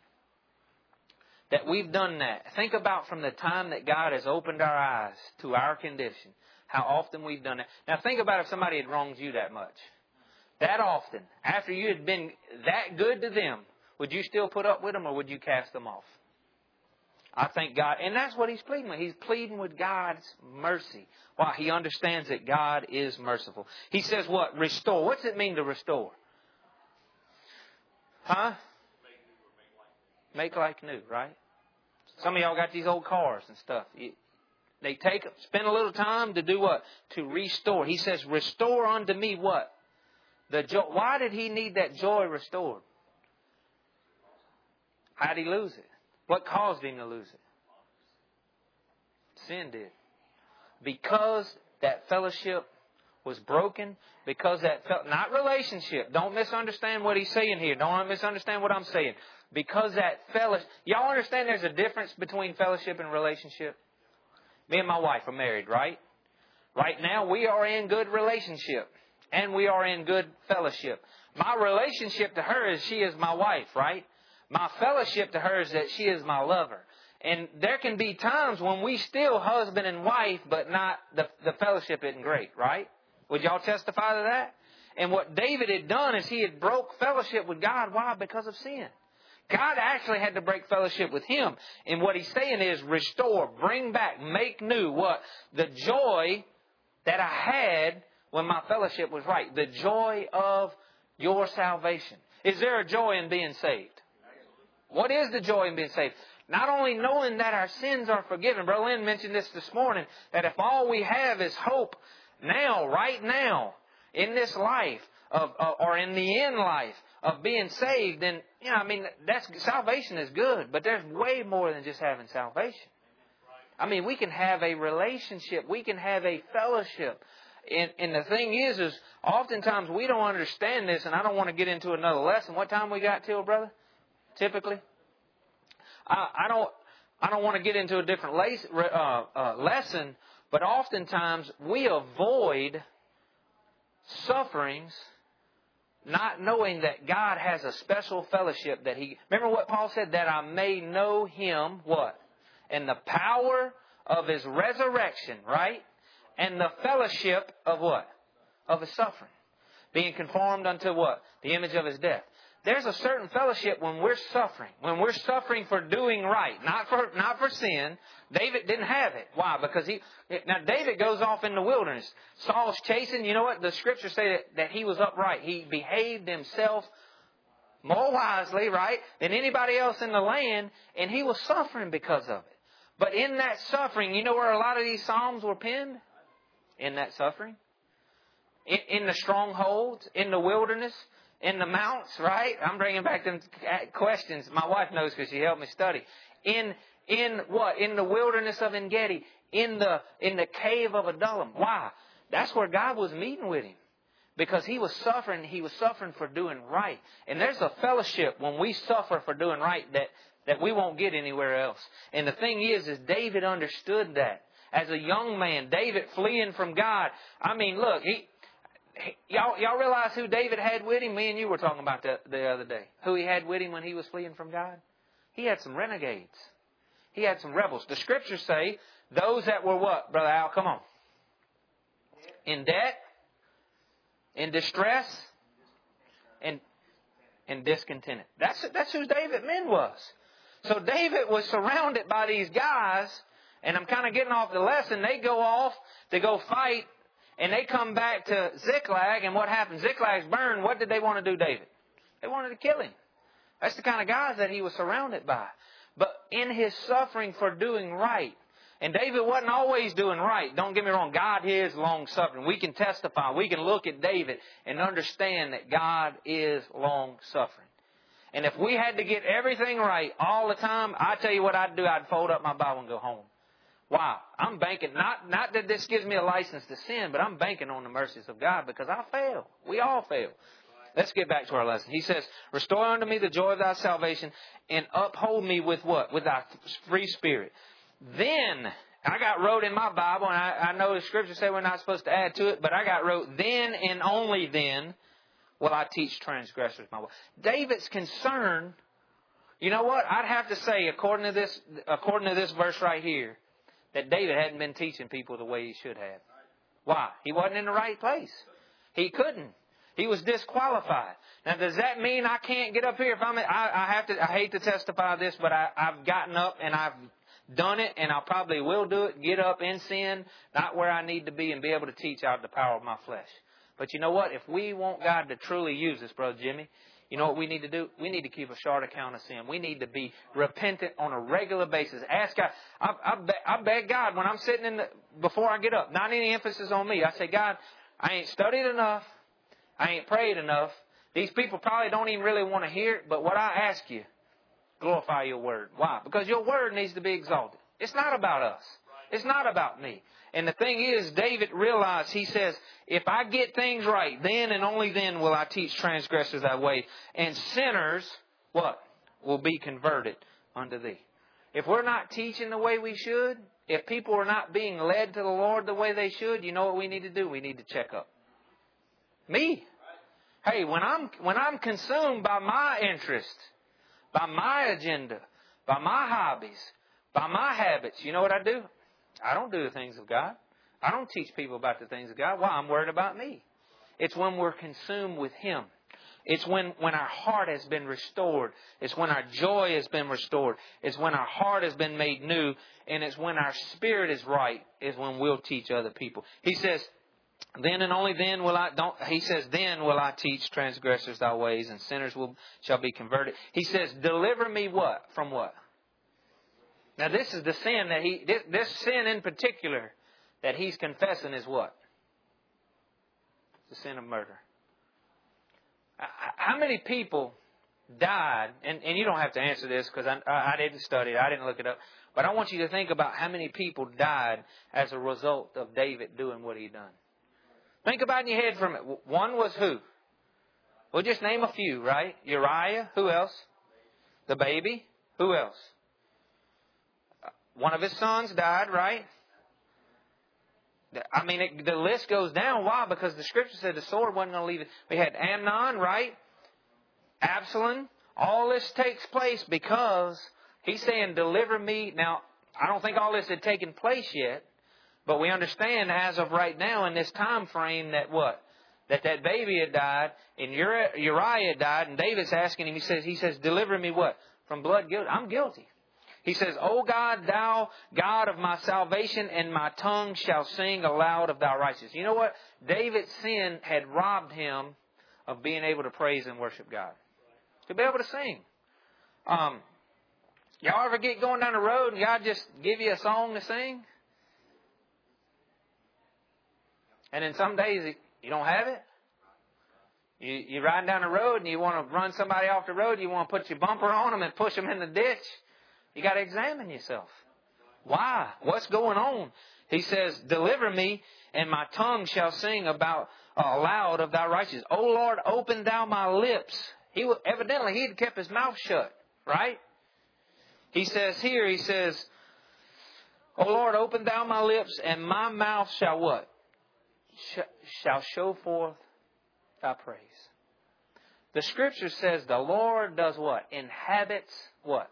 A: That we've done that. Think about from the time that God has opened our eyes to our condition, how often we've done that. Now think about if somebody had wronged you that much. That often. After you had been that good to them, would you still put up with them or would you cast them off? I thank God. And that's what He's pleading with. He's pleading with God's mercy. Why? He understands that God is merciful. He says what? Restore. What's it mean to restore? Huh? Make like new, right? Some of y'all got these old cars and stuff. They spend a little time to do what? To restore. He says, restore unto me what? The joy. Why did he need that joy restored? How did he lose it? What caused him to lose it? Sin did. Because that fellowship was broken, because that not relationship. Don't misunderstand what he's saying here. Don't misunderstand what I'm saying. Because that fellowship, y'all understand there's a difference between fellowship and relationship? Me and my wife are married, right? Right now we are in good relationship and we are in good fellowship. My relationship to her is she is my wife, right? My fellowship to her is that she is my lover. And there can be times when we still husband and wife, but not the fellowship isn't great, right? Would y'all testify to that? And what David had done is he had broke fellowship with God. Why? Because of sin. God actually had to break fellowship with him. And what he's saying is restore, bring back, make new what? The joy that I had when my fellowship was right. The joy of your salvation. Is there a joy in being saved? What is the joy in being saved? Not only knowing that our sins are forgiven. Brother Lynn mentioned this morning, that if all we have is hope now, right now, in this life, or in the end life, of being saved, then, salvation is good, but there's way more than just having salvation. I mean, we can have a relationship, we can have a fellowship. And the thing is oftentimes we don't understand this, and I don't want to get into another lesson. What time we got till, brother? Typically? I don't want to get into a different lesson, but oftentimes we avoid sufferings not knowing that God has a special fellowship that He... Remember what Paul said? That I may know Him, what? And the power of His resurrection, right? And the fellowship of what? Of His suffering. Being conformed unto what? The image of His death. There's a certain fellowship when we're suffering. When we're suffering for doing right. Not for sin. David didn't have it. Why? Because now David goes off in the wilderness. Saul's chasing. You know what? The scriptures say that he was upright. He behaved himself more wisely, right, than anybody else in the land. And he was suffering because of it. But in that suffering, you know where a lot of these Psalms were penned? In that suffering. In the strongholds. In the wilderness. In the mounts, right? I'm bringing back them questions. My wife knows because she helped me study. In what? In the wilderness of En-Gedi. In the cave of Adullam. Why? That's where God was meeting with him. Because he was suffering. He was suffering for doing right. And there's a fellowship when we suffer for doing right that we won't get anywhere else. And the thing is David understood that. As a young man, David fleeing from God. I mean, look, Y'all realize who David had with him? Me and you were talking about that the other day. Who he had with him when he was fleeing from God? He had some renegades. He had some rebels. The scriptures say those that were what, Brother Al? Come on. In debt, in distress, and discontented. That's who David men was. So David was surrounded by these guys, and I'm kind of getting off the lesson. They go off to go fight. And they come back to Ziklag, and what happened? Ziklag's burned. What did they want to do, David? They wanted to kill him. That's the kind of guys that he was surrounded by. But in his suffering for doing right, and David wasn't always doing right. Don't get me wrong. God is long-suffering. We can testify. We can look at David and understand that God is long-suffering. And if we had to get everything right all the time, I tell you what I'd do. I'd fold up my Bible and go home. Wow, I'm banking, not that this gives me a license to sin, but I'm banking on the mercies of God because I fail. We all fail. Let's get back to our lesson. He says, restore unto me the joy of thy salvation and uphold me with what? With thy free spirit. Then, I got wrote in my Bible, and I know the scriptures say we're not supposed to add to it, but I got wrote, then and only then will I teach transgressors my way. David's concern, you know what? I'd have to say, according to this verse right here, that David hadn't been teaching people the way he should have. Why? He wasn't in the right place. He couldn't. He was disqualified. Now, does that mean I can't get up here? If I hate to testify this, but I've gotten up and I've done it, and I probably will do it. Get up in sin, not where I need to be, and be able to teach out the power of my flesh. But you know what? If we want God to truly use us, Brother Jimmy, you know what we need to do? We need to keep a short account of sin. We need to be repentant on a regular basis. Ask God. I beg God when I'm sitting before I get up, not any emphasis on me. I say, God, I ain't studied enough. I ain't prayed enough. These people probably don't even really want to hear it. But what I ask you, glorify your word. Why? Because your word needs to be exalted. It's not about us. It's not about me. And the thing is, David realized, he says, if I get things right, then and only then will I teach transgressors thy way. And sinners, what? Will be converted unto thee. If we're not teaching the way we should, if people are not being led to the Lord the way they should, you know what we need to do? We need to check up. Me. Hey, when I'm consumed by my interest, by my agenda, by my hobbies, by my habits, you know what I do? I don't do the things of God. I don't teach people about the things of God. Why? I'm worried about me. It's when we're consumed with Him. It's when our heart has been restored. It's when our joy has been restored. It's when our heart has been made new. And it's when our spirit is right, is when we'll teach other people. He says, then and only then will then will I teach transgressors thy ways, and sinners shall be converted. He says, deliver me what? From what? Now this is the sin this sin in particular that he's confessing is what? The sin of murder. How many people died, and you don't have to answer this because I didn't study it, I didn't look it up, but I want you to think about how many people died as a result of David doing what he done. Think about it in your head for a minute. One was who? We'll just name a few, right? Uriah. Who else? The baby. Who else? One of his sons died, right? I mean, the list goes down. Why? Because the Scripture said the sword wasn't going to leave it. We had Amnon, right? Absalom. All this takes place because he's saying, deliver me. Now, I don't think all this had taken place yet, but we understand as of right now in this time frame that what? That baby had died, and Uriah had died, and David's asking him, he says, deliver me what? From blood guilt. I'm guilty. He says, O God, thou God of my salvation, and my tongue shall sing aloud of thy righteousness. You know what? David's sin had robbed him of being able to praise and worship God. To be able to sing. Y'all ever get going down the road and God just give you a song to sing? And then some days you don't have it. You're riding down the road and you want to run somebody off the road. You want to put your bumper on them and push them in the ditch. You got to examine yourself. Why? What's going on? He says, deliver me, and my tongue shall sing aloud of thy righteousness. O Lord, open thou my lips. Evidently, he had kept his mouth shut, right? He says, O Lord, open thou my lips, and my mouth shall what? Shall show forth thy praise. The Scripture says the Lord does what? Inhabits what?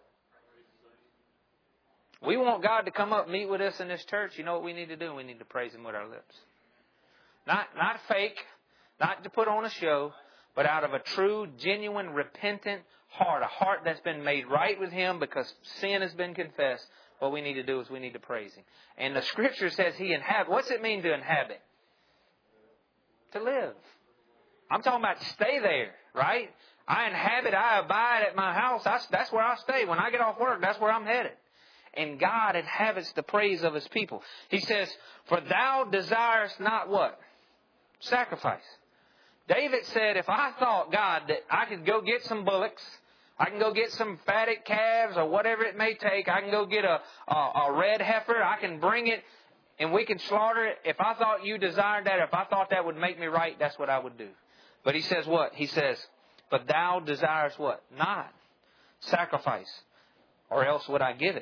A: We want God to come up and meet with us in this church. You know what we need to do? We need to praise Him with our lips. Not fake, not to put on a show, but out of a true, genuine, repentant heart. A heart that's been made right with Him because sin has been confessed. What we need to do is we need to praise Him. And the Scripture says He inhabits. What's it mean to inhabit? To live. I'm talking about stay there, right? I inhabit, I abide at my house. That's where I stay. When I get off work, that's where I'm headed. And God inhabits the praise of His people. He says, for thou desirest not what? Sacrifice. David said, if I thought, God, that I could go get some bullocks, I can go get some fatted calves or whatever it may take, I can go get a red heifer, I can bring it and we can slaughter it. If I thought you desired that, if I thought that would make me right, that's what I would do. But he says what? He says, but thou desirest what? Not sacrifice, or else would I give it.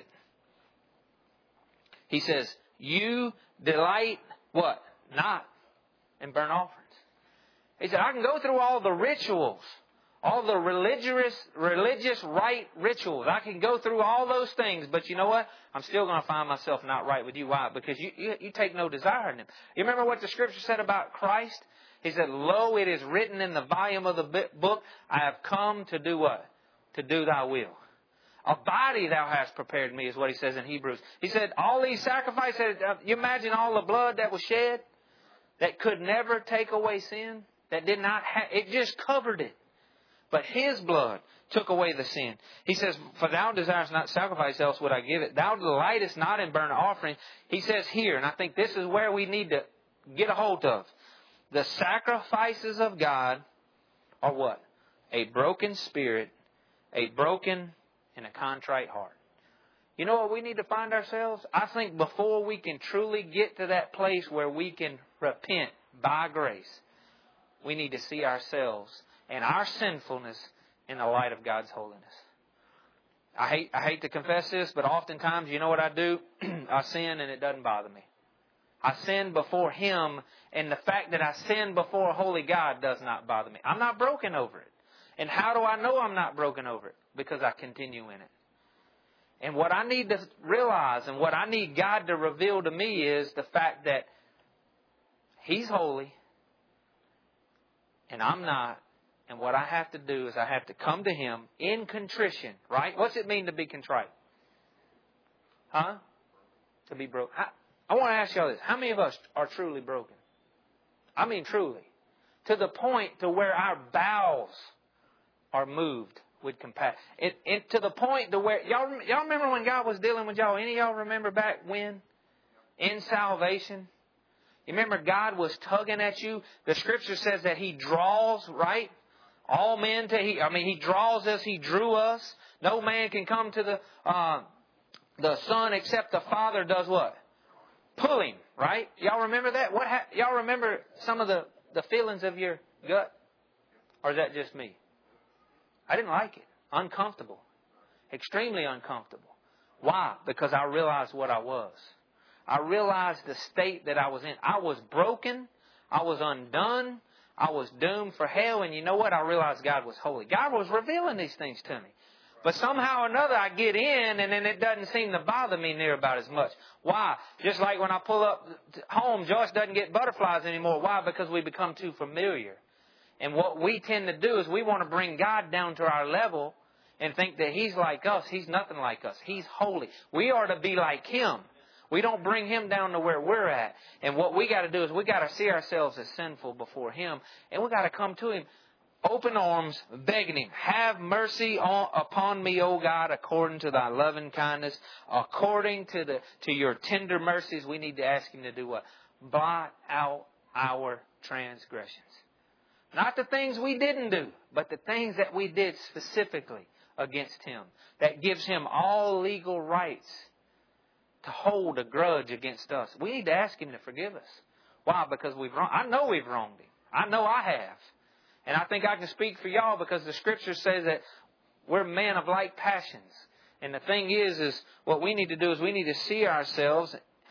A: He says, you delight what? Not in burnt offerings. He said, I can go through all the rituals, all the religious right rituals. I can go through all those things, but you know what? I'm still going to find myself not right with you. Why? Because you take no desire in Him. You remember what the Scripture said about Christ? He said, lo, it is written in the volume of the book, I have come to do what? To do thy will. A body thou hast prepared me, is what he says in Hebrews. He said, all these sacrifices, you imagine all the blood that was shed that could never take away sin, that did not it just covered it. But His blood took away the sin. He says, for thou desirest not sacrifice, else would I give it. Thou delightest not in burnt offering. He says here, and I think this is where we need to get a hold of. The sacrifices of God are what? A broken spirit, a broken and a contrite heart. You know what we need to find ourselves? I think before we can truly get to that place where we can repent by grace, we need to see ourselves and our sinfulness in the light of God's holiness. I hate to confess this, but oftentimes, you know what I do? I sin and it doesn't bother me. I sin before Him, and the fact that I sin before a holy God does not bother me. I'm not broken over it. And how do I know I'm not broken over it? Because I continue in it. And what I need to realize and what I need God to reveal to me is the fact that He's holy and I'm not. And what I have to do is I have to come to Him in contrition, right? What's it mean to be contrite? Huh? To be broken. I want to ask y'all this. How many of us are truly broken? I mean truly. To the point to where our bowels are moved with compassion. To the point to where... Y'all remember when God was dealing with y'all? Any of y'all remember back when? In salvation? You remember God was tugging at you? The Scripture says that He draws, right? All men to... He draws us. He drew us. No man can come to the Son except the Father does what? Pulling, right? Y'all remember that? Y'all remember some of the feelings of your gut? Or is that just me? I didn't like it. Uncomfortable. Extremely uncomfortable. Why? Because I realized what I was. I realized the state that I was in. I was broken. I was undone. I was doomed for hell. And you know what? I realized God was holy. God was revealing these things to me. But somehow or another I get in and then it doesn't seem to bother me near about as much. Why? Just like when I pull up home, Josh doesn't get butterflies anymore. Why? Because we become too familiar. And what we tend to do is we want to bring God down to our level and think that He's like us. He's nothing like us. He's holy. We are to be like Him. We don't bring Him down to where we're at. And what we got to do is we got to see ourselves as sinful before Him. And we got to come to Him, open arms, begging Him, have mercy upon me, O God, according to Thy loving kindness, according to Your tender mercies. We need to ask Him to do what? Blot out our transgressions. Not the things we didn't do, but the things that we did specifically against Him. That gives Him all legal rights to hold a grudge against us. We need to ask Him to forgive us. Why? Because I know we've wronged Him. I know I have. And I think I can speak for y'all because the Scripture says that we're men of like passions. And the thing is what we need to do is we need to see ourselves.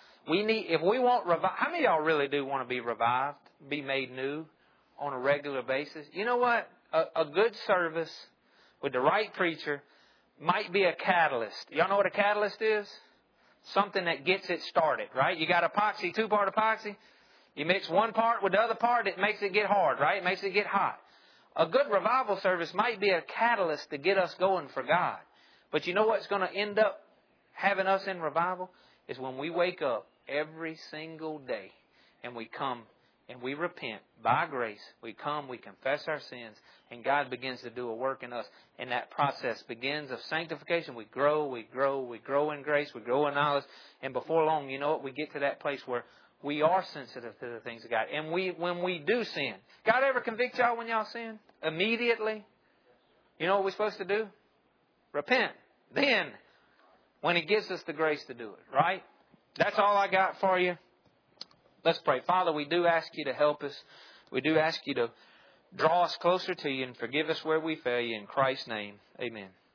A: If we want revival, how many of y'all really do want to be revived, be made new on a regular basis? You know what? A good service with the right preacher might be a catalyst. Y'all know what a catalyst is? Something that gets it started, right? You got epoxy, 2-part epoxy. You mix one part with the other part, it makes it get hard, right? It makes it get hot. A good revival service might be a catalyst to get us going for God. But you know what's going to end up having us in revival? Is when we wake up every single day and we come and we repent by grace. We come, we confess our sins, and God begins to do a work in us. And that process begins of sanctification. We grow in grace, we grow in knowledge. And before long, you know what? We get to that place where we are sensitive to the things of God. And when we do sin, God ever convict y'all when y'all sin? Immediately? You know what we're supposed to do? Repent. Then, when He gives us the grace to do it, right? That's all I got for you. Let's pray. Father, we do ask You to help us. We do ask You to draw us closer to You and forgive us where we fail You. In Christ's name, amen.